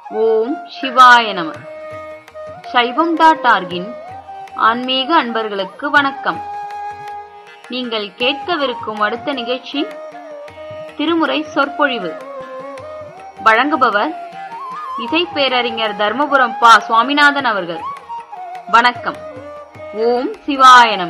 ஓம் சிவாய நம. சைவம்.orgன் ஆன்மீக அன்பர்களுக்கு வணக்கம். நீங்கள் கேட்கவிருக்கும் அடுத்த நிகழ்ச்சி திருமுறை சொற்பொழிவு. வழங்குபவர் இசை பேரறிஞர் தர்மபுரம் பா. சுவாமிநாதன் அவர்கள். வணக்கம். ஓம் சிவாய நம.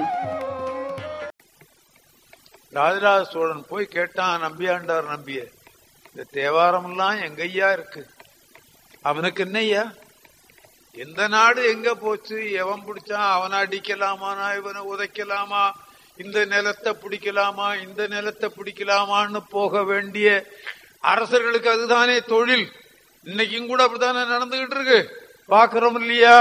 ராஜராஜ சோழன் போய் கேட்டான் நம்பியாண்டார் நம்பிய, இந்த தேவாரம் எல்லாம் எங்கய்யா இருக்கு? அவனுக்கு என்னய்யா, எந்த நாடு எங்க போச்சு, எவன் பிடிச்சான், அவனை அடிக்கலாமா, இவனை உதைக்கலாமா, இந்த நிலத்தை பிடிக்கலாமா, இந்த நிலத்தை பிடிக்கலாமான்னு போக வேண்டிய அரசர்களுக்கு அதுதானே தொழில். இன்னைக்கும் கூட அப்படித்தானே நடந்துகிட்டு இருக்கு, பாக்குறோம் இல்லையா?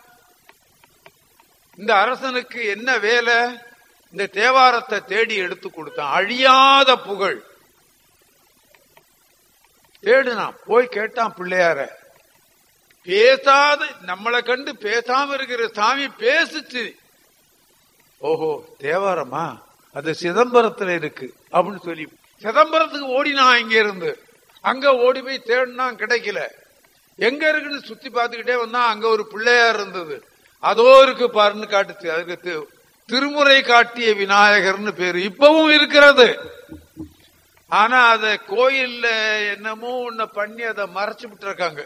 இந்த அரசனுக்கு என்ன வேலை? இந்த தேவாரத்தை தேடி எடுத்து கொடுத்தான். அழியாத புகழ் தேடுனான். போய் கேட்டான் பிள்ளையார. பேசாத, நம்மளை கண்டு பேசாம இருக்கிற சாமி பேசுச்சு. ஓஹோ, தேவாரமா, அது சிதம்பரத்துல இருக்கு அப்படின்னு சொல்லி சிதம்பரத்துக்கு ஓடினான். இங்க இருந்து அங்க ஓடி போய் தேடினா கிடைக்கல. எங்க இருக்குன்னு சுத்தி பார்த்துக்கிட்டே வந்தா அங்க ஒரு பிள்ளையார் இருந்தது. அதோ இருக்கு பாருன்னு காட்டுச்சு. அதுக்கு திருமுறை காட்டிய விநாயகர்னு பேரு. இப்பவும் இருக்கிறது. ஆனா அத கோயில்ல என்னமோ ஒண்ணு பண்ணி அதை மறைச்சு விட்டு இருக்காங்க.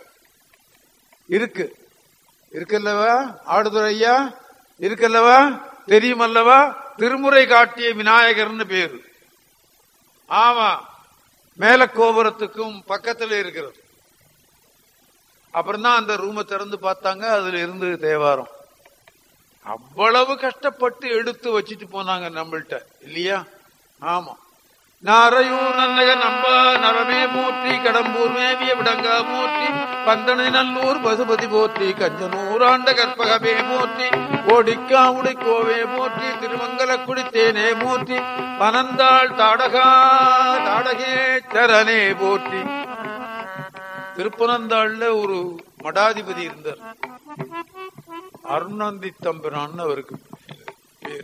இருக்குல்லவா ஆடுதுறையா, இருக்குல்லவா, தெரியுமல்லவா? திருமுறை காட்டிய விநாயகர்னு பேரு. ஆமா, மேல கோபுரத்துக்கும் பக்கத்துல இருக்கிறது. அப்புறம் தான் அந்த ரூமை திறந்து பார்த்தாங்க, அதுல இருந்து தேவாரம். அவ்வளவு கஷ்டப்பட்டு எடுத்து வச்சிட்டு போனாங்க நம்மள்ட்ட, இல்லையா? ஆமா. நாரையூர் நன்னக நம்பா நரமே போற்றி, கடம்பூர் மேவிய விடங்கா போற்றி, பந்தனை நல்லூர் பசுபதி போற்றி, கஞ்சனூர் ஆண்ட கற்பகமே போற்றி, ஓடிக்கா உடைக்கோவே போற்றி, திருமங்கலக்குடி தேனே போற்றி, பனந்தாள் தாடகா தாடகே சரணே போற்றி. திருப்பனந்தாள்ல ஒரு மடாதிபதி இருந்தார், அருணந்தி தம்பிரான்னு அவருக்கு பேர்.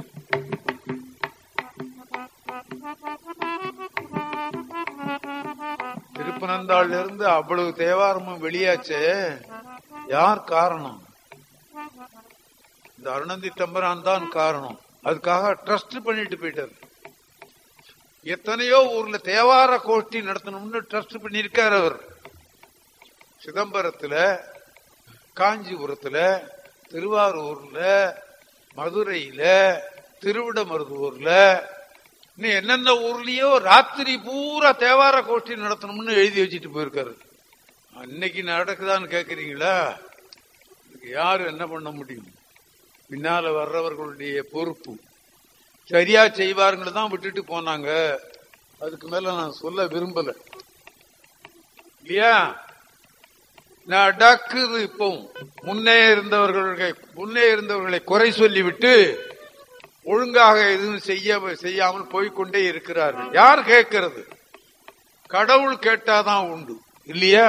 திருப்பனந்தாள்ல இருந்து அவ்வளவு தேவாரமும் வெளியாச்சே, யார் காரணம்? இந்த அருணந்தி தம்பிரான் தான் காரணம். அதுக்காக ட்ரஸ்ட் பண்ணிட்டு போயிட்டார். எத்தனையோ ஊர்ல தேவார கோஷ்டி நடத்தணும்னு ட்ரஸ்ட் பண்ணிருக்கார் அவர். சிதம்பரத்துல, காஞ்சிபுரத்துல, திருவாரூர்ல, மதுரையில, திருவிடமருதூர்ல, இன்னும் என்னென்ன ஊர்லயோ ராத்திரி பூரா தேவார கோஷ்டி நடத்தணும்னு எழுதி வச்சுட்டு போயிருக்காரு. இன்னைக்கு நடக்குதான்னு கேக்குறீங்களா? யாரு என்ன பண்ண முடியும்? பின்னால வர்றவர்களுடைய பொறுப்பு. சரியா செய்வாருங்களை தான் விட்டுட்டு போனாங்க. அதுக்கு மேல நான் சொல்ல விரும்பல, இல்லையா? நடக்குது இப்பவும். முன்னே இருந்தவர்களை குறை சொல்லிவிட்டு ஒழுங்காக எதுவும் செய்யாமல் போய்கொண்டே இருக்கிறார்கள். யார் கேட்கிறது? கடவுள் கேட்டாதான் உண்டு, இல்லையா?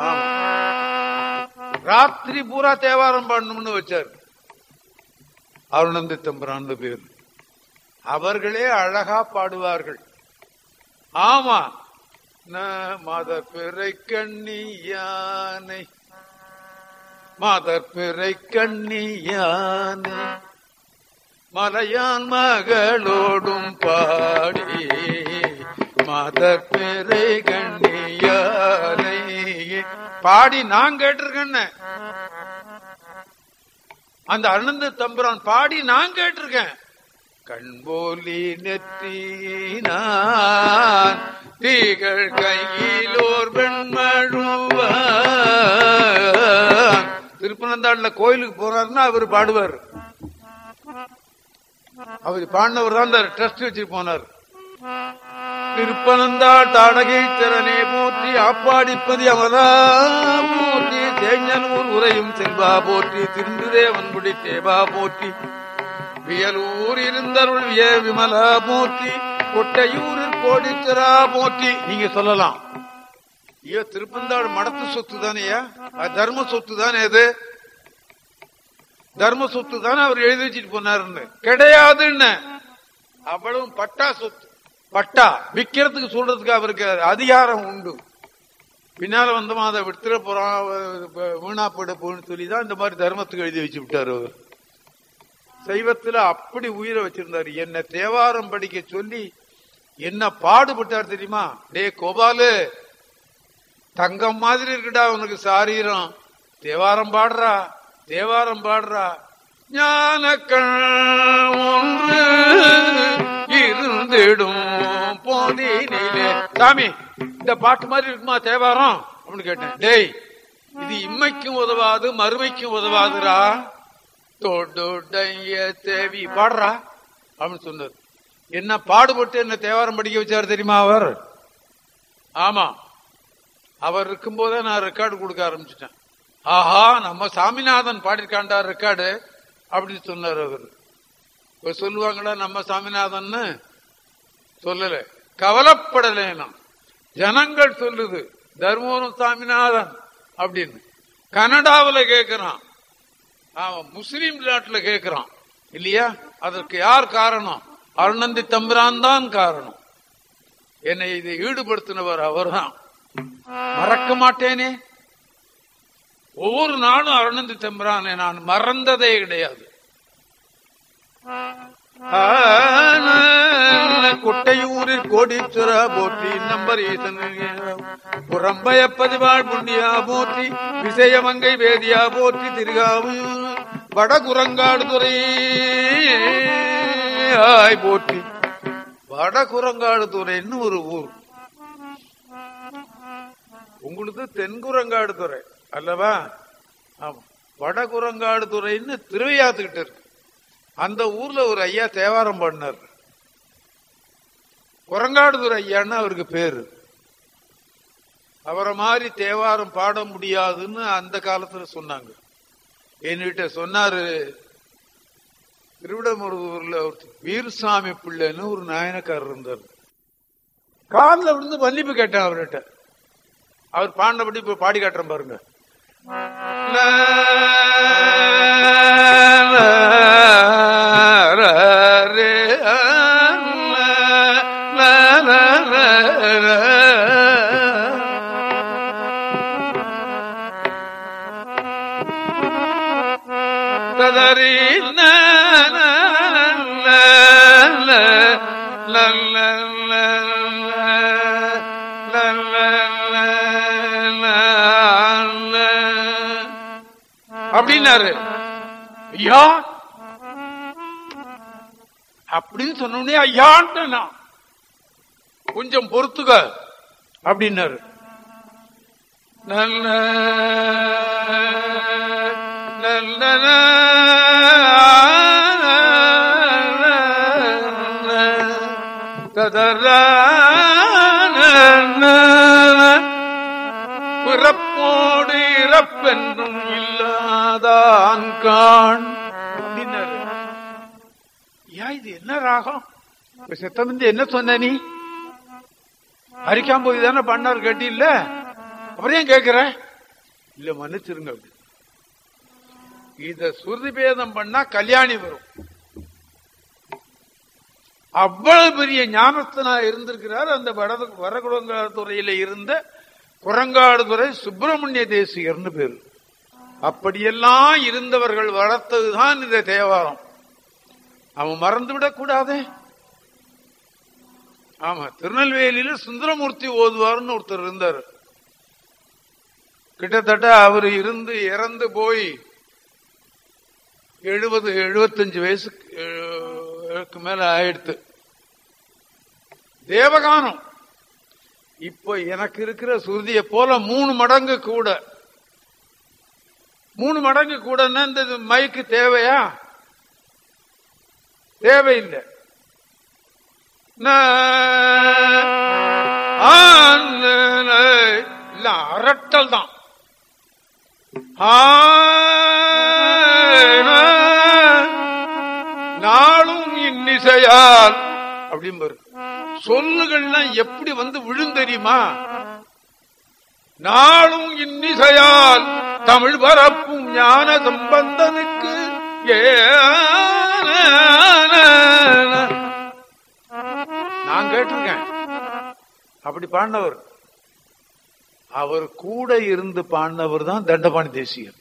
ராத்திரி பூரா தேவாரம் பாடணும்னு வச்சார். அருணந்தி தம்பிரான் பேர். அவர்களே அழகா பாடுவார்கள். ஆமா, மாதர் பிறை கண்ணி யானை, மாதர் பிறை கண்ணி யானை, மலையான் மகளோடும் பாடி, மாதர் பிறை கண்ணி யானை பாடி நான் கேட்டிருக்கேன். அந்த அருணந்தி தம்பிரான் பாடி நான் கேட்டிருக்கேன். கண்போலி நெற்றினான் தீகள் கையிலோர் வெண்மழுவான். திருப்பனந்தாள்ல கோயிலுக்கு போறாருன்னா அவர் பாடுவார். அவர் பாடினவர் தான் ட்ரஸ்ட் வச்சுட்டு போனார். திருப்பனந்தாள் தாடகை திறனே போற்றி, ஆப்பாடிப்பதி அமரா போற்றி, தேஞ்சனூர் உரையும் செல்வா போற்றி, திருந்துதேவன்குடி தேவா போற்றி, வியலூர் இருந்தருள் விய விமலா போற்றி, கொட்டையூரில் கோடிச்சரா போற்றி. நீங்க சொல்லலாம், ஐயோ திருப்பந்தாள் மடத்து சொத்து தானேயா, தர்ம சொத்து தானே, அது தர்ம சொத்து தானே அவர் எழுதி வச்சுட்டு போனாருன்னு. கிடையாதுன்னு. அவ்வளவு பட்டா சொத்து. பட்டா விக்கிறதுக்கு சொல்றதுக்கு அவருக்கு அதிகாரம் உண்டு. பின்னால வந்தமா அதை விடுத்துற போறான், வீணா போயிட போன்னு சொல்லிதான் இந்த மாதிரி தர்மத்துக்கு எழுதி வச்சு விட்டாரு. அவர் சைவத்துல அப்படி உயிரை வச்சிருந்தாரு. என்ன தேவாரம் படிக்க சொல்லி என்ன பாடுபட்டார் தெரியுமா? டே கோபாலு, தங்கம் மாதிரி இருக்குடா உனக்கு சாரீரம், தேவாரம் பாடுறா, தேவாரம் பாடுறா. ஞானக்கண் ஒன்று இருந்திடும் போதினிலே. சாமி, இந்த பாட்டு மாதிரி இருக்குமா தேவாரம் அப்படின்னு கேட்டேன். டேய், இது இம்மைக்கும் உதவாது மறுமைக்கும் உதவாதுரா, தொடுடைய தேவி பாடுறா அப்படின்னு சொன்னார். என்ன பாடுபட்டு என்ன தேவாரம் படிக்க வச்சாரு தெரியுமா அவர்? ஆமா, அவர் இருக்கும்போதே நான் ரெக்கார்டு கொடுக்க ஆரம்பிச்சுட்டேன். ஆஹா, நம்ம சாமிநாதன் பாடிருக்காண்டா ரெக்கார்டு அப்படின்னு சொன்னார் அவர். இப்ப சொல்லுவாங்களா நம்ம சாமிநாதன்? சொல்லல, கவலைப்படலாம். ஜனங்கள் சொல்லுது தர்மபுரம் சாமிநாதன் அப்படின்னு. கனடாவில் கேட்கிறான், முஸ்லீம் நாட்டுல கேட்கிறான் இல்லையா? அதற்கு யார் காரணம்? அருணந்தி தம்பிரான் தான் காரணம். என்னை இதை ஈடுபடுத்தினவர் அவர் தான். மறக்க மாட்டேனே. ஒவ்வொரு நாளும் அருணந்தி தம்பிரானை நான் மறந்ததே கிடையாது. கொட்டையூரில் கோடீஸ்வர போற்றி, நம்பர் ஈசன் புறம்பய பதிவாள் புண்ணியா போற்றி, விசயமங்கை வேதியா போற்றி, திருகாவு வடகுரங்காடுதுறை போற்றி. வடகுரங்காடுதுறைன்னு ஒரு ஊர். உங்களுக்கு தென்குரங்காடுதுறை அல்லவா? ஆமா, வடகுரங்காடுதுறைன்னு திருவையாத்துக்கிட்ட இருக்கு. அந்த ஊர்ல ஒரு ஐயா தேவாரம் பாடினார். குரங்காடுதுறை ஐயான்னு அவருக்கு பேரு. அவரை மாதிரி தேவாரம் பாட முடியாதுன்னு அந்த காலத்துல சொன்னாங்க. என்கிட்ட சொன்னாரு, திருவிடமருதூர்ல வீரசாமி பிள்ளைன்னு ஒரு நாயனக்காரர் இருந்தார். காலில் விழுந்து மன்னிப்பு கேட்டேன் அவர்கிட்ட. அவர் பாடினபடி இப்ப பாடி காட்டுறேன் பாருங்க. அப்படின்னாரு. ஐயா அப்படின்னு சொன்னே ஐயான்ட்டு நான் கொஞ்சம் பொறுத்துக்க அப்படின்னாரு. நல்ல நல்ல பிறப்போடு இறப்பென்றும் இல்லாதான் காண் அப்படின்னாரு. இது என்ன ராகம்? செத்தம் என்ன சொன்ன நீ? ஹரிக்காம் போய் தானே பண்ணார் கேட்டி இல்ல, அப்புறம் ஏன் கேட்கிற? இல்ல மன்னிச்சிருங்க. அப்படி இத சுருதி பேதம் பண்ணா கல்யாணி வரும். அவ்வளவு பெரிய ஞானஸ்தனா இருந்திருக்கிறார் அந்த வடகுரங்காடுதுறையில இருந்த குரங்காடுதுறை சுப்பிரமணிய தேசிகர்னு பேரு. அப்படியெல்லாம் இருந்தவர்கள் வளர்த்ததுதான் இந்த தேவாரம். அவன் மறந்துவிடக் கூடாதே. ஆமா, திருநெல்வேலியில சுந்தரமூர்த்தி ஓதுவார்னு ஒருத்தர் இருந்தார். கிட்டத்தட்ட அவர் இருந்து இறந்து போய் 70-75 வயசுக்கு மேல ஆயிடுத்து. தேவகானம் இப்ப எனக்கு இருக்கிற சுருதியை போல 3 மடங்கு கூட. 3 மடங்கு கூடன்னா இந்த மைக்கு தேவையா? தேவையில்லை. அரட்டல் தான். நாளும் இன்னிசையால் அப்படிம்பாரு. சொல்லுகள்லாம் எப்படி வந்து விழுந்தெரியுமா? நாளும் இன்னிசையால் தமிழ் பரப்பும் ஞான சம்பந்தனுக்கு நான் கேட்டிருக்கேன். அப்படி பாண்டவர் அவர் கூட இருந்து பாடினவர் தான் தண்டபாணி தேசிகர்.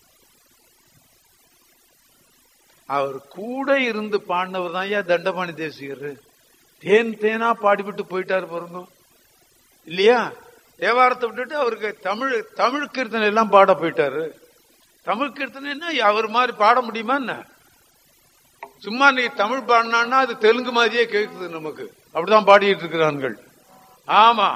அவர் கூட இருந்து பாடினவர் தான் ஏன் தண்டபாணி தேசிகர். தேன் தேனா பாடிவிட்டு போயிட்டாரு பாருங்க இல்லையா. தேவாரத்தை விட்டுட்டு அவருக்கு தமிழ் கீர்த்தனை எல்லாம் பாட போயிட்டாரு. தமிழ் கீர்த்தனை அவர் மாதிரி பாட முடியுமா என்ன? சும்மா நீ தமிழ் பாடினா அது தெலுங்கு மாதிரியே கேட்குது நமக்கு. அப்படிதான் பாடிட்டு இருக்கிறார்கள். ஆமா,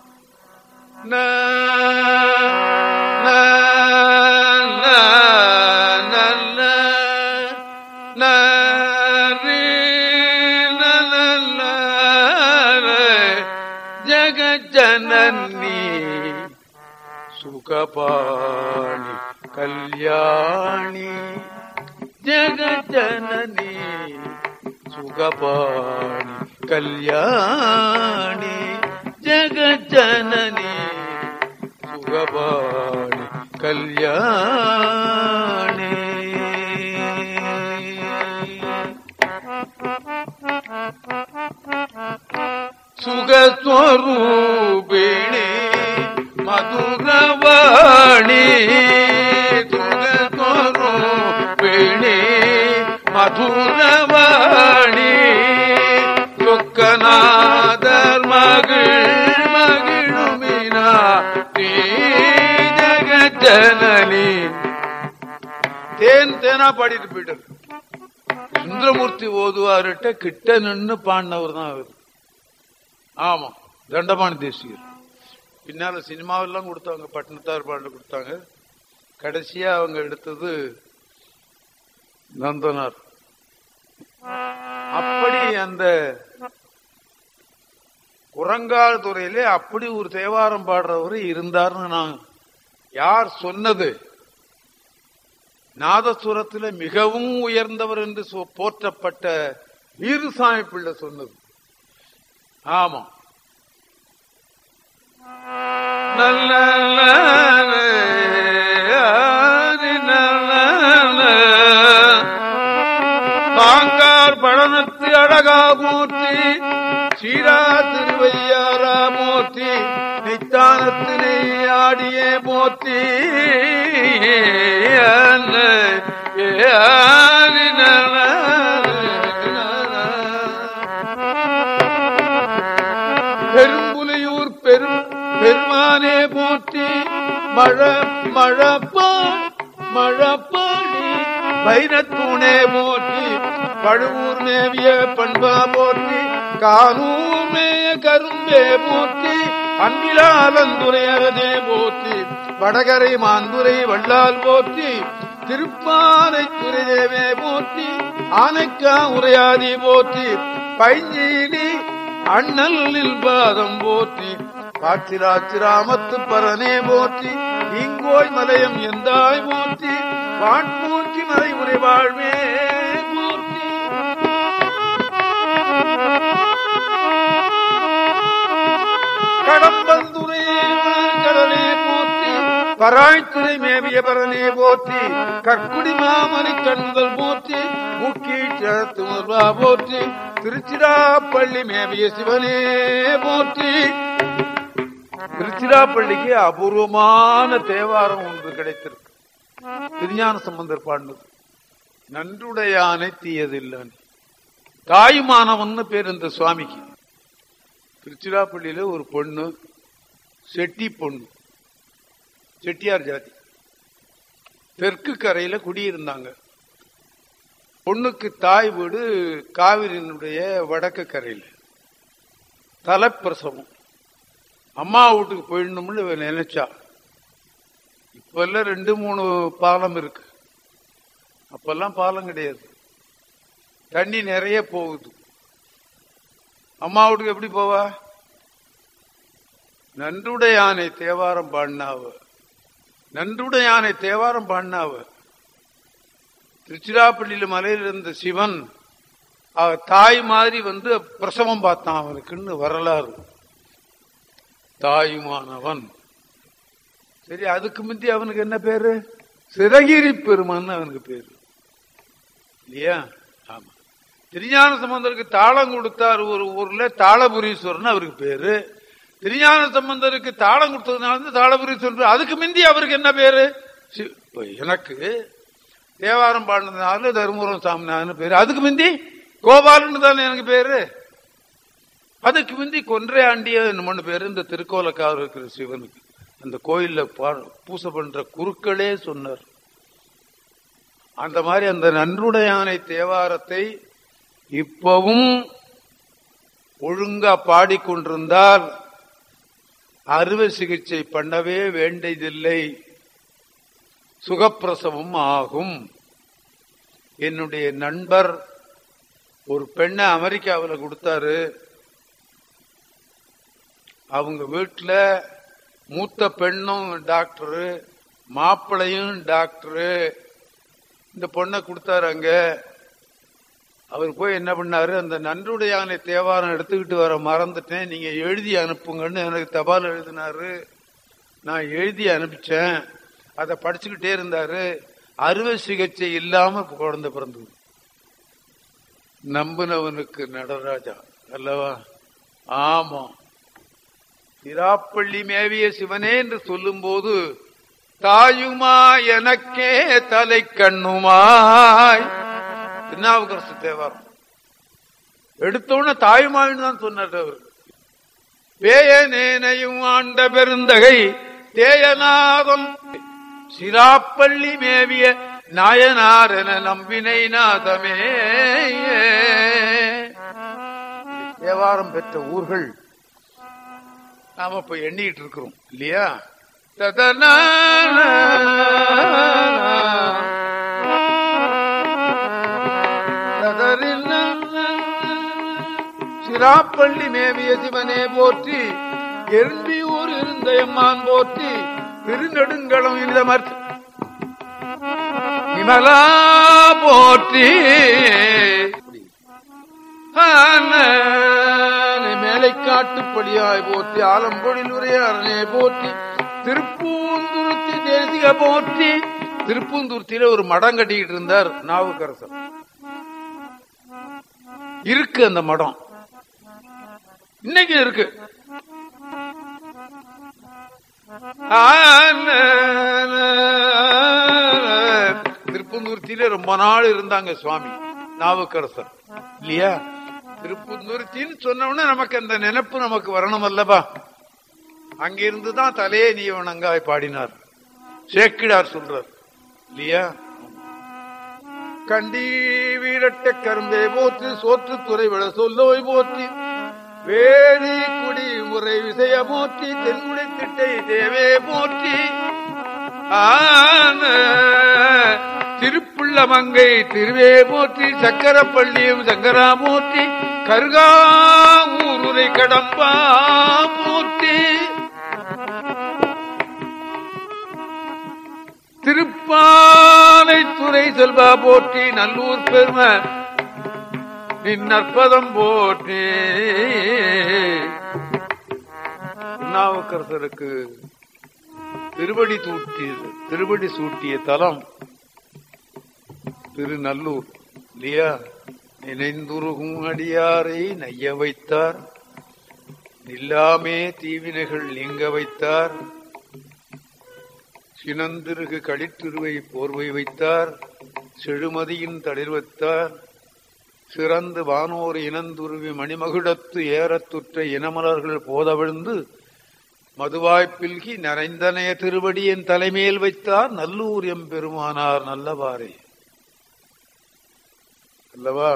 ஜகஜனனி சுகபாணி கல்யாணி, ஜகஜனனி சுகபாணி கல்யாணி, ஜகஜனனி சுகபாணி கல்யாணி. சுகஸ்வரூபிணி மதுரவாணி, சுகஸ்வரூபிணி மதுரவாணி, சொக்கநாதர் மகிழுமினா ஜகஜனனி. தேன் தேனா பாடிட்டு போயிட்டார். சுந்தரமூர்த்தி ஓதுவார்கிட்ட கிட்ட நின்று பாடினவர் தான் அவர். ஆமா, தண்டபாணி தேசிகர். பின்னால சினிமாவெல்லாம் கொடுத்தாங்க, பட்டினத்தார் பாடல கொடுத்தாங்க. கடைசியா அவங்க எடுத்தது நந்தனார். அப்படி அந்த குரங்கால் துறையிலே அப்படி ஒரு தேவாரம் பாடுறவர் இருந்தார்னு நான் யார் சொன்னது? நாதசுரத்தில் மிகவும் உயர்ந்தவர் என்று போற்றப்பட்ட வீரசாமி பிள்ளை சொன்னது. ஆமா, நல்ல பாங்கார் பழனத்து அழகா மூர்த்தி, சீரா திருவையாரா மூர்த்தி, நித்தானத்தினை ஆடியே மூர்த்தி, பெரும்புலியூர் பெருமானே போற்றி, மழப்பாடி வைரத்தூணே போற்றி, பழுவூர் மேவிய பண்பா போற்றி, கானூர் மேய கரும்பே போற்றி, அன்பிலாலந்துரை அகதே போற்றி, வடகரை மாந்துரை வள்ளால் போற்றி, திருப்பானை துறைதேவே போற்றி, ஆனைக்கா உரையாதி போற்றி, பைஞ்சீடி அண்ணலில் பாதம் போற்றி, காற்றிராமத்து பரனே போற்றி, இங்கோய் மலையம் எந்தாய் போற்றி, வான்மூர்த்தி மலை உரை வாழ்வே போற்றி. கடம்பந்துரை கடலே போற்றி, பராய்த்துறை மேவிய பரனே போற்றி, கற்குடி மாமணி கண்கள் போற்றி, முக்கீச்சத்துவா போற்றி, திருச்சிராப்பள்ளி மேவிய சிவனே போற்றி. திருச்சிராப்பள்ளிக்கு அபூர்வமான தேவாரம் ஒன்று கிடைத்திருக்கு. திருஞான சம்பந்தர் பாடினது. நன்றுடையானை தீயதில்லை. தாயுமானவன் பேர் இந்த சுவாமிக்கு. திருச்சிராப்பள்ளியில ஒரு பொண்ணு, செட்டி பொண்ணு, செட்டியார் ஜாதி, தெற்கு கரையில குடியிருந்தாங்க. பொண்ணுக்கு தாய் வீடு காவிரியினுடைய வடக்கு கரையில். தலைப்பிரசவம். அம்மா வீட்டுக்கு போயிடணும்னு நினைச்சா. இப்பெல்லாம் 2-3 பாலம் இருக்கு. அப்பெல்லாம் பாலம் கிடையாது. தண்ணி நிறைய போகுது. அம்மா வீட்டுக்கு எப்படி போவா? நன்றுடையானை தேவாரம் பாடினாவ. நன்றுடையானை தேவாரம் பாடினாவ. திருச்சிராப்பள்ளியில மலையில் இருந்த சிவன் அவ தாய் மாதிரி பிரசவம் பார்த்தான் அவனுக்குன்னு வரலாறு. தாயுமானவன். சரி, அதுக்கு முந்தி அவனுக்கு என்ன பேரு? சிறகிரி பெருமான் அவனுக்கு பேரு இல்லையா? ஆமா. திருஞான சம்பந்தருக்கு தாளம் கொடுத்தார் ஒரு ஊர்ல, தாளபுரீஸ்வரன் அவருக்கு பேரு. திருஞான சம்பந்தருக்கு தாளம் கொடுத்ததுனால தாளபுரி சொல்ற. அதுக்கு முந்தி அவருக்கு என்ன பேரு? எனக்கு தேவாரம் பாடினதுனால தருமபுரம் சாமிநாதன் பேரு. அதுக்கு முந்தி கோபாலன்னு தானே எனக்கு பேரு. அதுக்கு முந்தி கொன்றை ஆண்டிய நம்ம பேரு. இந்த திருக்கோலக்காக இருக்கிற சிவனுக்கு அந்த கோயில்ல பூசை பண்ற குருக்களே சொன்னார். அந்த மாதிரி அந்த நன்றுடையானை தேவாரத்தை இப்பவும் ஒழுங்கா பாடிக்கொண்டிருந்தால் அறுவை சிகிச்சை பண்ணவே வேண்டியதில்லை, சுகப்பிரசவம் ஆகும். என்னுடைய நண்பர் ஒரு பெண்ணை அமெரிக்காவில் கொடுத்தாரு. அவங்க வீட்டுல மூத்த பெண்ணும் டாக்டரு, மாப்பிள்ளையும் டாக்டரு. இந்த பொண்ணை கொடுத்தாரு. அங்க அவர் போய் என்ன பண்ணாரு, அந்த நன்றுடையானை தேவாரம் எடுத்துக்கிட்டு வர மறந்துட்டேன், நீங்க எழுதி அனுப்புங்கன்னு எனக்கு தபால் எழுதினாரு. நான் எழுதி அனுப்பிச்சேன். அதை படிச்சுக்கிட்டே இருந்தாரு. அறுவை சிகிச்சை இல்லாம குழந்தை பிறந்தது. நம்பினவனுக்கு நடராஜா அல்லவா? ஆமா. திராப்பள்ளி மேவிய சிவனே என்று சொல்லும் போது தாயுமா எனக்கே தலை கண்ணுமாய், திருநாவுக்கரசு தேவாரம் எடுத்தோன்னு தாயுமாயின்னு தான் சொன்னார் அவர். பேயனேனையும் ஆண்ட பெருந்தகை தேயநாதம் சிராப்பள்ளி மேவிய நாயனார் என நம்பினை நாதமே. தேவாரம் பெற்ற ஊர்கள் நாம இப்ப எண்ணிட்டு இருக்கிறோம் இல்லையா? சிராப்பள்ளி மேவிய சிவனே போற்றி, எறும்பியூர் இருந்த எம்மான் போற்றி, திருநெடுங்களம் இனிதமர் விமலா போற்றி, மேலைக்காட்டுப்படியாய் போற்றி, ஆலம்பொழில் உரையாரனே போற்றி, திருப்பூந்துருத்தி தேசிக போற்றி. திருப்பூந்துருத்தியில ஒரு மடம் கட்டிக்கிட்டு இருந்தார் நாவுக்கரசர். இருக்கு அந்த மடம், இன்னைக்கு இருக்கு. திருப்பூந்துருத்தியில ரொம்ப நாள் இருந்தாங்க சுவாமி நாவுக்கரசர் இல்லையா? திருப்பூந்துருத்தின்னு சொன்னோம்னா நமக்கு அந்த நினைப்பு நமக்கு வரணும் அல்லவா? அங்கிருந்துதான் தலையே நீ வணங்காய் பாடினார் சேக்கிடார் சொல்றார் இல்லையா? கண்டி வீரட்ட கரும்பே போற்றி, சோற்று துறை விட சொல்லோய் போற்றி, வேதி குடி முறை விசைய போற்றி, தென்குடி திட்டை தேவே போற்றி, திருப்புள்ள மங்கை திருவே போற்றி, சக்கரப்பள்ளியும் சங்கரா போற்றி, கருகா ஊருரை கடம்பா போற்றி, திருப்பாலை துறை செல்வா போற்றி, நல்லூர் பெருமை நின் நற்பதம் போற்றி. திருநாவுக்கரசருக்கு திருவடி சூட்டிய தலம் திருநல்லூர் இல்லையா? நினைந்துருகும் அடியாரை நைய வைத்தார், நில்லாமே தீவினைகள் நீங்க வைத்தார், சினந்திருகு களித்திருவை போர்வை வைத்தார், செழுமதியின் தளிர் வைத்தார், சிறந்து வானோர் இனந்துருவி மணிமகுடத்து ஏறத்துற்ற இனமலர்கள் போதவிழ்ந்து மதுவாய்ப்பில்கி நரைந்தனைய திருவடியின் தலைமையில் வைத்தார், நல்லூர் எம்பெருமானார் நல்லவாறே அல்லவா?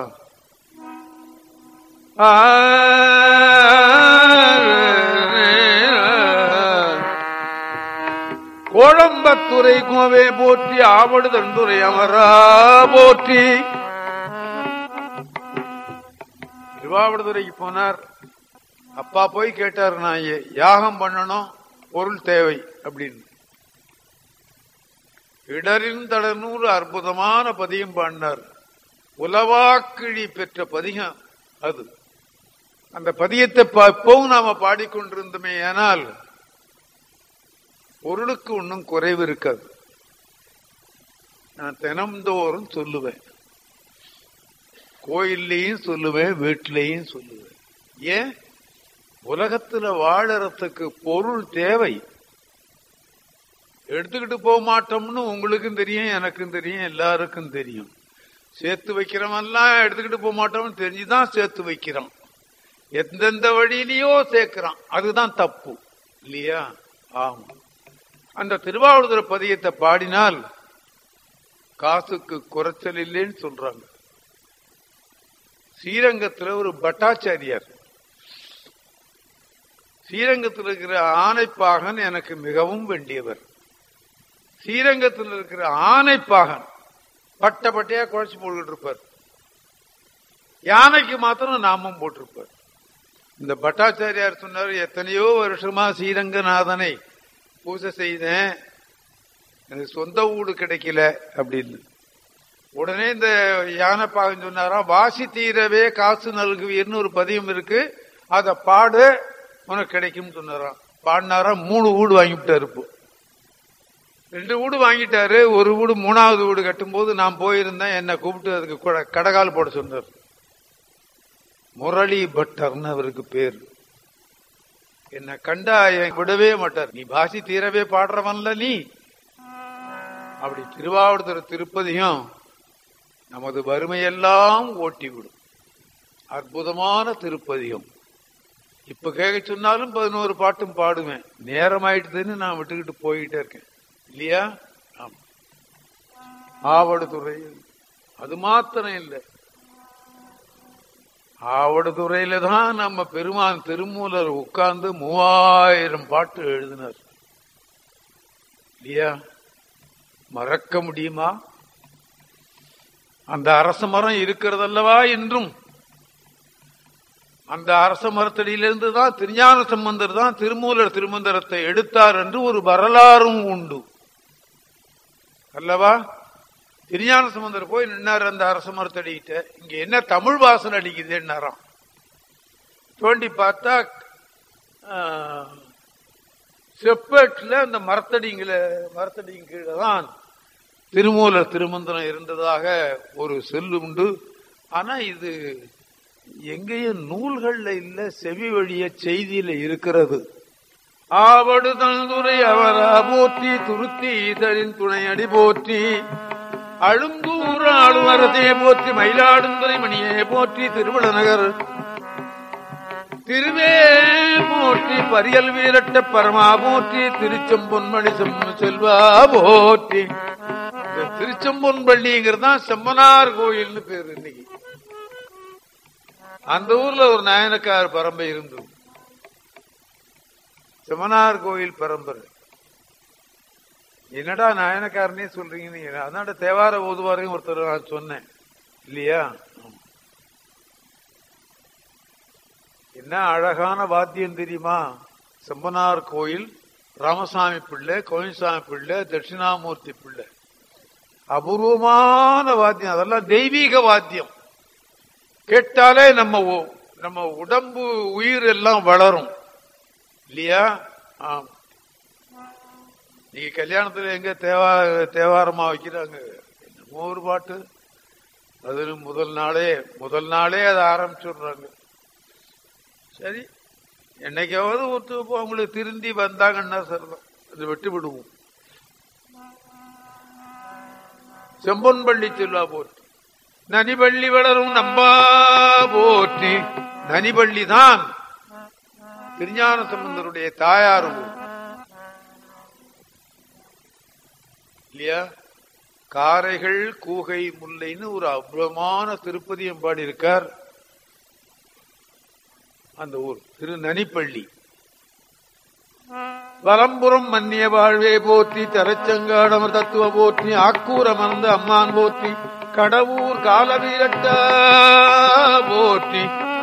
கோழம்பத்துறை கோவே போற்றி, ஆவடு தண்டுரை அமரா போற்றி. திருவாவடுதுறைக்கு போனார். அப்பா போய் கேட்டார், நான் யாகம் பண்ணணும், பொருள் தேவை அப்படின்னு. இடரின் தடனூறு அற்புதமான பதியம் பாடினார். உலவாக்கிழி பெற்ற பதிகம் அது. அந்த பதியத்தை இப்பவும் நாம பாடிக்கொண்டிருந்தோமே, ஆனால் பொருளுக்கு ஒன்றும் குறைவு இருக்காது. நான் தினம்தோறும் சொல்லுவேன், கோயில்லையும் சொல்லுவேன், வீட்டிலையும் சொல்லுவேன். ஏன்? உலகத்துல வாழறதுக்கு பொருள் தேவை. எடுத்துக்கிட்டு போக மாட்டோம்னு உங்களுக்கும் தெரியும், எனக்கும் தெரியும், எல்லாருக்கும் தெரியும். சேர்த்து வைக்கிறவன்லாம் எடுத்துக்கிட்டு போக மாட்டோம்னு தெரிஞ்சுதான் சேர்த்து வைக்கிறோம். எந்தெந்த வழியிலயோ சேர்க்கிறான், அதுதான் தப்பு இல்லையா? ஆமா. அந்த திருவாவடுதுறை பதியத்தை பாடினால் காசுக்கு குறைச்சல் இல்லைன்னு சொல்றாங்க. ஸ்ரீரங்கத்தில் ஒரு பட்டாச்சாரியார், ஸ்ரீரங்கத்தில் இருக்கிற ஆனைப்பாகன் எனக்கு மிகவும் வேண்டியவர். ஸ்ரீரங்கத்தில் இருக்கிற ஆனைப்பாகன் பட்ட பட்டையா குழைச்சு போட்டுக்கிட்டு இருப்பார், யானைக்கு மாத்திரம் நாமம் போட்டிருப்பார். இந்த பட்டாச்சாரியார் சொன்னார், எத்தனையோ வருஷமா ஸ்ரீரங்கநாதனை பூஜை செய்தேன், எனக்கு சொந்த வீடு கிடைக்கல அப்படின்னு. உடனே இந்த யானைப்பாகன் சொன்னாராம், வாசி தீரவே காசு நல்குவீர்னு ஒரு பதியம் இருக்கு, அதை பாடு உனக்கு கிடைக்கும் சொன்னாராம். பாடினாராம், 3 வீடு வாங்கிவிட்டாரு. இப்போ 2 வீடு வாங்கிட்டாரு. ஒரு வீடு 3வது வீடு கட்டும் போது நான் போயிருந்தேன், என்னை கூப்பிட்டு அதுக்கு கடகால் போட சொன்னார். முரளி பட்டர்னு அவருக்கு பேர். என்னை கண்டா விடவே மாட்டார். நீ வாசி தீரவே பாடுறவன்ல நீ. அப்படி திருவாவடுதுறை திருப்பதியும் நமது வறுமையெல்லாம் ஓட்டிவிடும். அற்புதமான திருப்பதியும். இப்ப கேட்க சொன்னாலும் 11 பாட்டும் பாடுவேன். நேரம் ஆயிட்டுதுன்னு நான் விட்டுக்கிட்டு போயிட்டே இருக்கேன் இல்லையா? ஆமா. ஆவடுதுறை அது மாத்திரம் இல்லை, ஆவடுதுறையில தான் நம்ம பெருமான் திருமூலர் உட்கார்ந்து 3000 பாட்டு எழுதினார் இல்லையா? மறக்க முடியுமா? அந்த அரச மரம் இருக்கிறதல்லவா என்றும். அந்த அரச மரத்தடியிலிருந்து தான் திருஞான சம்பந்தர் தான் திருமூலர் திருமந்திரத்தை எடுத்தார் என்று ஒரு வரலாறும் உண்டு அல்லவா? திருஞான சம்பந்தர் போய் நின்னார் அந்த அரச மரத்தடிக்கிட்ட. இங்க என்ன தமிழ் வாசல் அடிக்குதுன்னாராம். தோண்டி பார்த்தா செப்பேட்ல அந்த மரத்தடிங்க கீழே தான் திருமூலர் திருமந்திரம் இருந்ததாக ஒரு சொல்லு உண்டு. ஆனா இது எங்கேயும் நூல்கள்ல இல்ல, செவி வழிய செய்தியில இருக்கிறது. ஆவடு தந்துரை அவரா போற்றி, துருத்தி இதழின் துணை அடி போற்றி, அழுந்தூர் ஆளுவரதே போற்றி, மயிலாடுந்துறை மணியே போற்றி, திருவிழநகர் திருவே போற்றி, பரியல் வீரட்ட பரமா போற்றி, திருச்செம்பொன்மணி செல்வா போற்றி. திருச்செம்பொன்பள்ளிங்கிறது தான் செம்மனார் கோயில்னு பேரு. இன்னைக்கு அந்த ஊர்ல ஒரு நாயனக்கார் பரம்பரை இருந்தது, செம்மனார் கோயில் பரம்பரை. என்னடா நாயனக்காரனே சொல்றீங்க நீங்க? அதனால தேவார ஓதுவாரையும் ஒருத்தர் நான் சொன்னேன் இல்லையா? என்ன அழகான வாத்தியம் தெரியுமா? செம்பனார் கோயில், ராமசாமி பிள்ளை, கோயில்சாமி பிள்ளை, தட்சிணாமூர்த்தி பிள்ளை, அபூர்வமான வாத்தியம். அதெல்லாம் தெய்வீக வாத்தியம். கேட்டாலே நம்ம உடம்பு உயிர் எல்லாம் வளரும் இல்லையா? ஆமா. நீங்க கல்யாணத்துல எங்க தேவாரமா வைக்கிறாங்க, என்னமோ ஒரு பாட்டு. அது முதல் நாளே அதை ஆரம்பிச்சுடுறாங்க. சரி, என்னைக்காவது அவங்களுக்கு திருந்தி வந்தாங்கன்னா சரிதான், அது விட்டு விடுவோம். செம்பொன்பள்ளி செல்வா போற்றி, நனிபள்ளி வளரும் நம்பா போற்றி. நனிபள்ளி தான் திருஞான சம்பந்தருடைய தாயார் இல்லையா? காரைகள் கூகை முல்லைன்னு ஒரு அற்புதமான திருப்பதியம் பாடி இருக்கார். அந்த ஊர் திரு நனிப்பள்ளி. வலம்புறம் மன்னிய வாழ்வே போற்றி, தரச்சங்காடமர் தத்துவ போற்றி, ஆக்கூர் அமர்ந்த அம்மான் போற்றி, கடவுர் காலவீரட்ட போற்றி.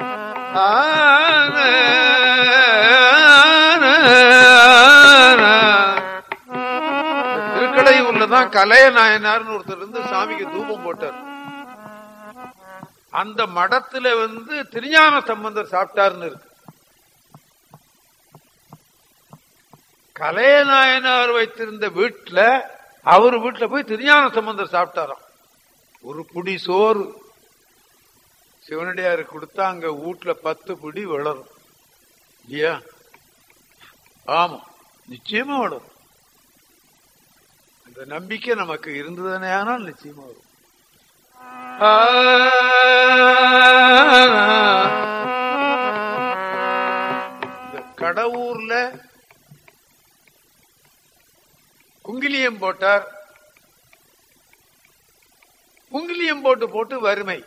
திருக்கடையூர்லதான் கலைய நாயனார்னு ஒருத்தர் இருந்து சாமிக்கு தூபம் போட்டார். அந்த மடத்துல திருஞான சம்பந்தர் சாப்பிட்டாருன்னு இருக்கு. கலைய நாயனார் வைத்திருந்த வீட்டுல, அவர் வீட்டுல போய் திருஞான சம்பந்தர் சாப்பிட்டாராம். ஒரு புடி சோறு சிவனடியாரு கொடுத்தா அங்க வீட்டுல 10 பிடி வளரும். இல்லையா? ஆமா, நிச்சயமா வரும். அந்த நம்பிக்கை நமக்கு இருந்ததுனே ஆனால் நிச்சயமா வரும். இந்த கடவுர்ல குங்கிலியம் போட்டார். குங்கிலியம் போட்டு போட்டு வறுமை,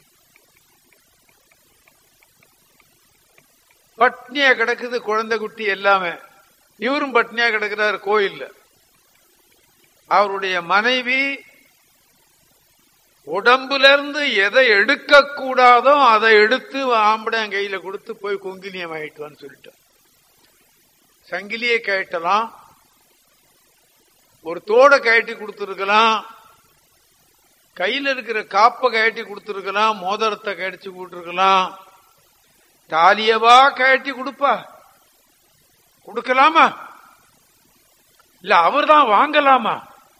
பட்னியா கிடக்குது குழந்தை குட்டி எல்லாமே. இவரும் பட்னியா கிடக்கிறார் கோயில்ல. அவருடைய மனைவி உடம்புல இருந்து எதை எடுக்க கூடாதோ அதை எடுத்து ஆம்படையான் கையில கொடுத்து போய் குங்கிலியம் ஆயிட்டுவான்னு சொல்லிட்டார். சங்கிலியை கழட்டலாம், ஒரு தோடை கழட்டி கொடுத்துருக்கலாம், கையில இருக்கிற காப்பை கழட்டி கொடுத்துருக்கலாம், மோதிரத்தை கழிச்சு கொடுத்துருக்கலாம். தாலியவா கழட்டி கொடுப்பா? கொடுக்கலாமா? இல்ல அவர் தான் வாங்கலாமா?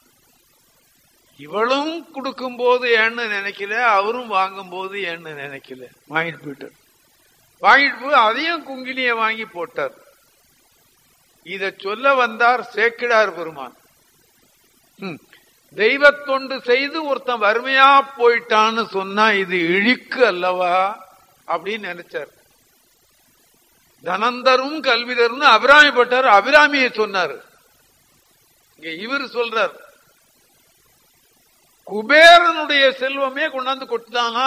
இவளும் கொடுக்கும் போது ஏன்னு நினைக்கல, அவரும் வாங்கும் போது ஏன்னு நினைக்கல. வாங்கிட்டு போயிட்டார். வாங்கிட்டு போய் அதையும் குங்கிலிய வாங்கி போட்டார். இத சொல்ல வந்தார் சேக்கிழார் பெருமான். தெய்வத்தொண்டு செய்து ஒருத்தன் வறுமையா போயிட்டான்னு சொன்னா இது இழிக்கு அல்லவா அப்படின்னு நினைச்சார். தனந்தரும் கல்விதரும் அபிராமிப்பட்டார். அபிராமியை சொன்னார். இங்க இவர் சொல்றார், குபேரனுடைய செல்வமே கொண்டாந்து கொட்டுதாங்க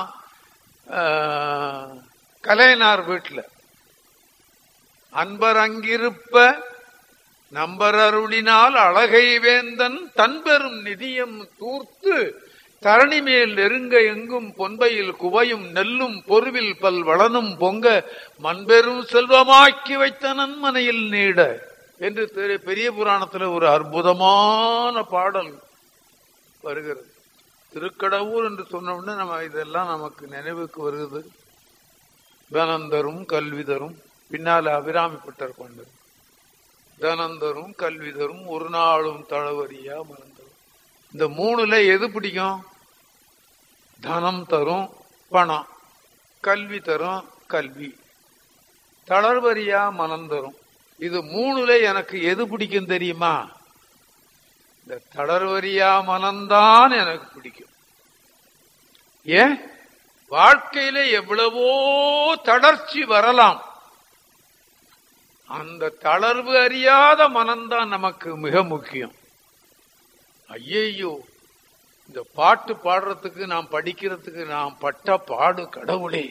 கலையனார் வீட்டுல. அன்பர் அங்கிருப்ப நம்பர் அருளினால் அழகை வேந்தன் தன்பெரும் நிதியம் தூர்த்து தரணி மேல் நெருங்க எங்கும் பொன்பையில் குவையும் நெல்லும் பொருவில் பல் வளனும் பொங்க மண்பெரும் செல்வமாக்கி வைத்த நன்மனையில் நீட என்று பெரிய புராணத்துல ஒரு அற்புதமான பாடல் வருகிறது. திருக்கடவுர் என்று சொன்ன உடனே நம்ம இதெல்லாம் நமக்கு நினைவுக்கு வருகிறது. தனந்தரும் கல்விதரும், பின்னால அபிராமிப்பட்டர் கொண்டு தனந்தரும் கல்விதரும் ஒரு நாளும் தளவரியா மறந்தரும். இந்த மூணுல எது பிடிக்கும்? தனம் தரும் பணம், கல்வி தரும் கல்வி, தளர்வரியா மனம் தரும். இது மூணுல எனக்கு எது பிடிக்கும் தெரியுமா? இந்த தளர்வரியா மனம்தான் எனக்கு பிடிக்கும். ஏன்? வாழ்க்கையில எவ்வளவோ தளர்ச்சி வரலாம், அந்த தளர்வு அறியாத மனம்தான் நமக்கு மிக முக்கியம். ஐயையோ, இந்த பாட்டு பாடுறதுக்கு நாம் படிக்கிறதுக்கு நாம் பட்ட பாடு கடவுளே,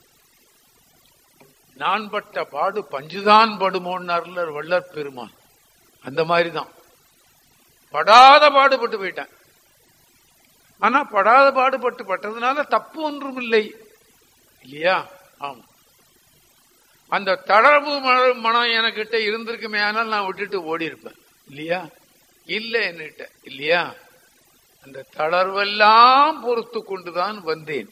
நான் பட்ட பாடு பஞ்சுதான் படுமோன்னார்ல வள்ளற் பெருமான். அந்த மாதிரிதான் படாத பாடுபட்டு போயிட்டேன். ஆனா படாத பாடுபட்டு பட்டதுனால தப்பு ஒன்றும் இல்லை இல்லையா? ஆமா, அந்த தளர்வு மனம் எனக்கிட்ட இருந்திருக்குமே, ஆனால் நான் விட்டுட்டு ஓடி இருப்பேன் இல்லையா? இல்ல என்னிட்ட இல்லையா? அந்த தளர்வெல்லாம் பொறுத்து கொண்டுதான் வந்தேன்.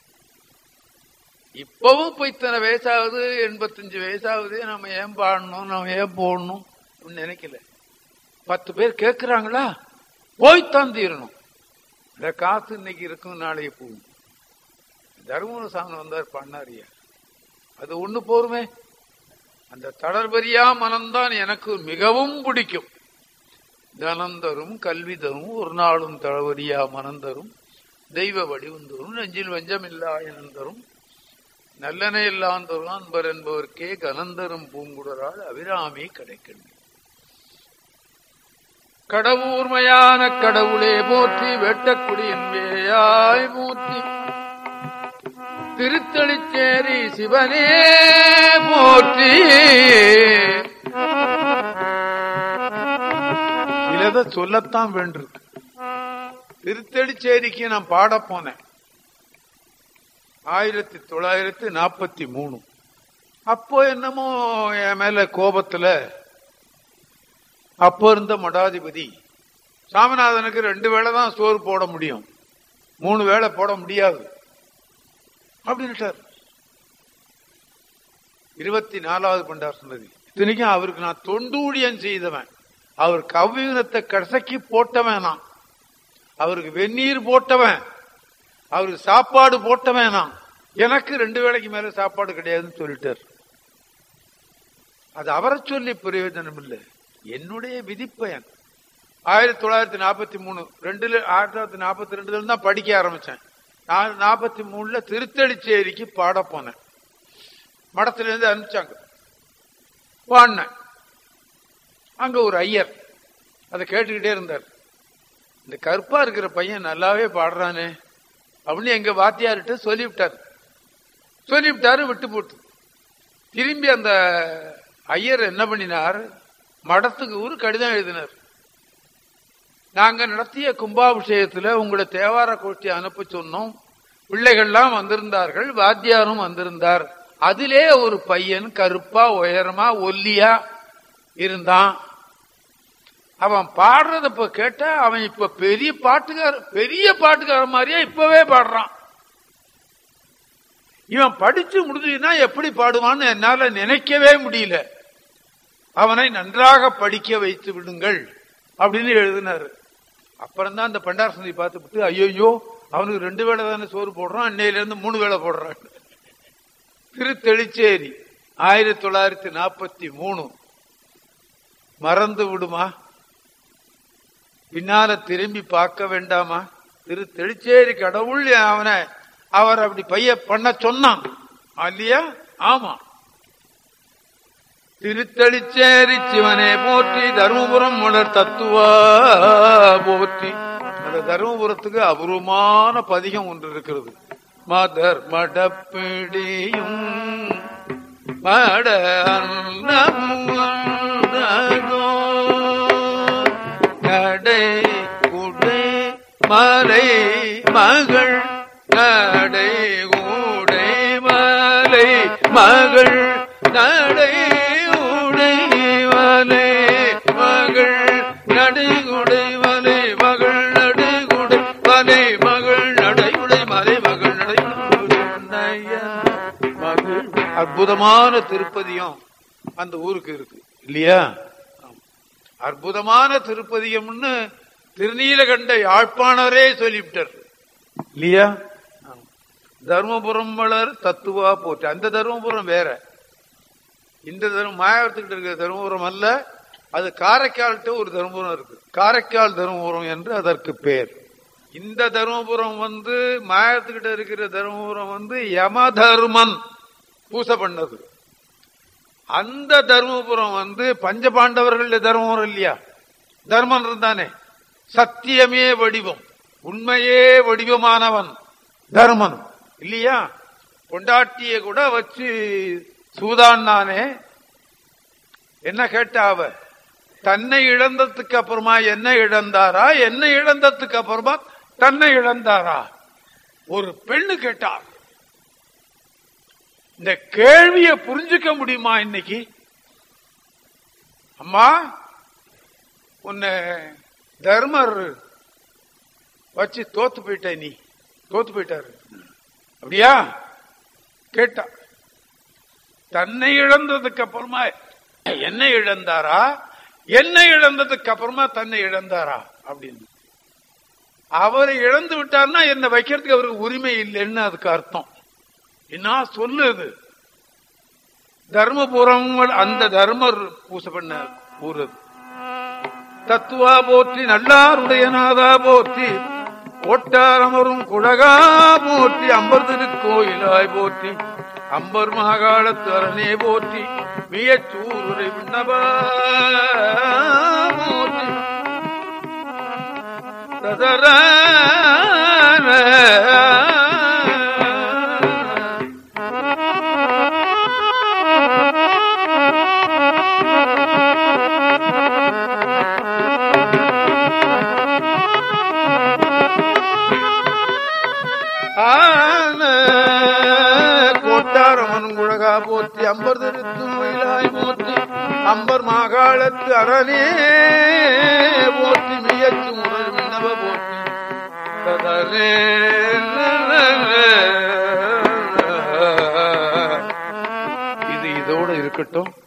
இப்பவும் போய் இத்தனை வயசாகுது, 85 வயசாகுது, நம்ம ஏன் பாடணும், நம்ம ஏன் போடணும் நினைக்கல. 10 பேர் கேட்கிறாங்களா, போய்த்தான் தீரணும். இந்த காசு இன்னைக்கு இருக்கும், நாளைக்கு போகும். தர்மபுர சாமி வந்தார் பண்ணாரியா, அது ஒண்ணு போருமே. அந்த தளர்வரியா மனம்தான் எனக்கு மிகவும் பிடிக்கும். தனந்தரும் கல்வி தரும் ஒரு நாளும் தளர்வரியா மனந்தரும் தெய்வ வடிவந்தரும் நெஞ்சில் வஞ்சம் இல்லா இனந்தரும் நல்லன எல்லாம் தரும் அன்பர் என்பவர்க்கே கனந்தரும் பூங்குடரால் அபிராமி கிடைக்கின்ற கடவுர்மையான கடவுளே போற்றி, வெட்டக்குடியின் வேயாய் போற்றி, திருத்தளிச்சேரி சிவனே போற்றி. இத சொல்லத்தான் வேண்டியிருக்கு. திருத்தளிச்சேரிக்கு நான் பாட போனேன் 1943. அப்போ என்னமோ என் மேல கோபத்துல அப்போ இருந்த மடாதிபதி சாமிநாதனுக்கு 2 வேளை தான் சோறு போட முடியும், 3 வேளை போட முடியாது அப்படின்ட்டார். 24வது பண்டார் சொன்னது. இத்தனைக்கும் அவருக்கு நான் தொண்டூழியம் செய்தவன், அவர் கவ்வினத்தை கசக்கி போட்டவன் நான், அவருக்கு வெந்நீர் போட்டவன், அவருக்கு சாப்பாடு போட்டவன் நான். எனக்கு 2 வேளைக்கு மேல சாப்பாடு கிடையாதுன்னு சொல்லிட்டார். அது அவரை சொல்லி பிரயோஜனம் இல்லை, என்னுடைய விதிப்பயன். 1943 1942 தான் படிக்க ஆரம்பிச்சேன். நான் 43 திருத்தளிச்சேரிக்கு பாட போனேன். மடத்துல இருந்து அனுப்பிச்சாங்க, பாடினேன். அங்க ஒரு ஐயர் அதை கேட்டுக்கிட்டே இருந்தார். இந்த கருப்பா இருக்கிற பையன் நல்லாவே பாடுறானே அப்படின்னு எங்க வாத்தியார்கிட்ட சொல்லிவிட்டாரு. விட்டு போட்டு திரும்பி அந்த ஐயர் என்ன பண்ணினார், மடத்துக்கு ஒரு கடிதம் எழுதினார். நாங்க நடத்திய கும்பாபிஷேகத்துல உங்களை தேவார கோஷ்டி அனுப்ப சொன்னோம், பிள்ளைகள்லாம் வந்திருந்தார்கள், வாத்தியாரும் வந்திருந்தார். அதிலே ஒரு பையன் கருப்பா உயரமா ஒல்லியா இருந்தான். அவன் பாடுறத இப்ப கேட்டா அவன் இப்ப பெரிய பாட்டுக்கார மாதிரியே இப்பவே பாடுறான். இவன் படிச்சு முடிஞ்சுன்னா எப்படி பாடுவான்னு என்னால நினைக்கவே முடியல. அவனை நன்றாக படிக்க வைத்து விடுங்கள் அப்படின்னு எழுதினாரு. அப்புறம் தான் அந்த பண்டாரசந்தி பார்த்துட்டு, ஐயோ அவனுக்கு 2 வேளை தானே சோறு போடுறான், அன்னையில இருந்து 3 வேளை போடுறான். திருத்தெளிச்சேரி 1943. மறந்து விடுமா? பின்னால திரும்பி பார்க்க வேண்டாமா? திருத்தெளிச்சேரி கடவுள் அவர் அப்படி பைய பண்ண சொன்னான் இல்லையா? ஆமா. திருத்தளிச்சேரி சிவனே போற்றி, தருமபுரம் மலர் தத்துவா போற்றி. அந்த தருமபுரத்துக்கு அபூர்வமான பதிகம் ஒன்று இருக்கிறது. மதர் மடப்பிடியும் மட நடை குடை மலை மகள், நடை கூடை மலை மகள், நடை உடை மலை மகள், நடை குடை மலை மகள், நடை குடை மலை மகள், நடை உடை மலை மகள், நடை மகள். அற்புதமான திருப்பதியும் அந்த ஊருக்கு இருக்கு இல்லையா? அற்புதமான திருப்பதியம்னு திருநீலகண்ட யாழ்ப்பாணரே சொல்லிவிட்டார் இல்லையா? தர்மபுரம் மலர் தத்துவா போச்சு. அந்த தர்மபுரம் வேற, இந்த மாயாவரத்துக்கிட்ட இருக்கிற தர்மபுரம் அல்ல. அது காரைக்கால்கிட்ட ஒரு தர்மபுரம் இருக்கு, காரைக்கால் தர்மபுரம் என்று அதற்கு பேர். இந்த தர்மபுரம் மாயாவரத்துக்கிட்ட இருக்கிற தர்மபுரம் யமதர்மன் பூசை பண்ணது. அந்த தர்மபுரம் பஞ்சபாண்டவர்கள் தர்மபுரம் இல்லையா? தர்மன் இருந்தானே, சத்தியமே வடிவம், உண்மையே வடிவமானவன் தர்மன் இல்லையா? பொண்டாட்டிய கூட வச்சு சூதான்னானே. என்ன கேட்டா அவ, தன்னை இழந்ததுக்கு அப்புறமா என்ன இழந்தாரா, என்ன இழந்ததுக்கு அப்புறமா தன்னை இழந்தாரா? ஒரு பெண்ணு கேட்டார். இந்த கேள்வியை புரிஞ்சுக்க முடியுமா இன்னைக்கு? அம்மா, உன்னை தர்மர் வச்சு தோத்து போயிட்ட, நீ தோத்து போயிட்டாரு அப்படியா கேட்டா. தன்னை இழந்ததுக்கு அப்புறமா என்ன இழந்தாரா, என்ன இழந்ததுக்கு அப்புறமா தன்னை இழந்தாரா அப்படின்னு. அவரை இழந்து விட்டார்னா என்ன வைக்கிறதுக்கு அவருக்கு உரிமை இல்லைன்னு அதுக்கு அர்த்தம். என்ன சொல்லுது? தர்மபுரம் அந்த தர்மர் பூசை பண்ண ஊர். தத்துவா போற்றி, நல்லாருடைய நாதா போற்றி, ஓட்டாரமரும் குழகா போற்றி, அம்பர் திருக்கோயிலாய் போற்றி, அம்பர் மகாகாலத்து அரணே போற்றி, மியச்சூருரை விண்ணபா போற்றி. ததர கோட்டாரமனுங்குழகா போற்றி, அம்பர் திருத்துயிலாய் போற்றி, அம்பர் மாகாளத்து அரணே போற்றி, மியச்சு முரல் விண்ணவ போற்றி. இது இதோட இருக்கட்டும்.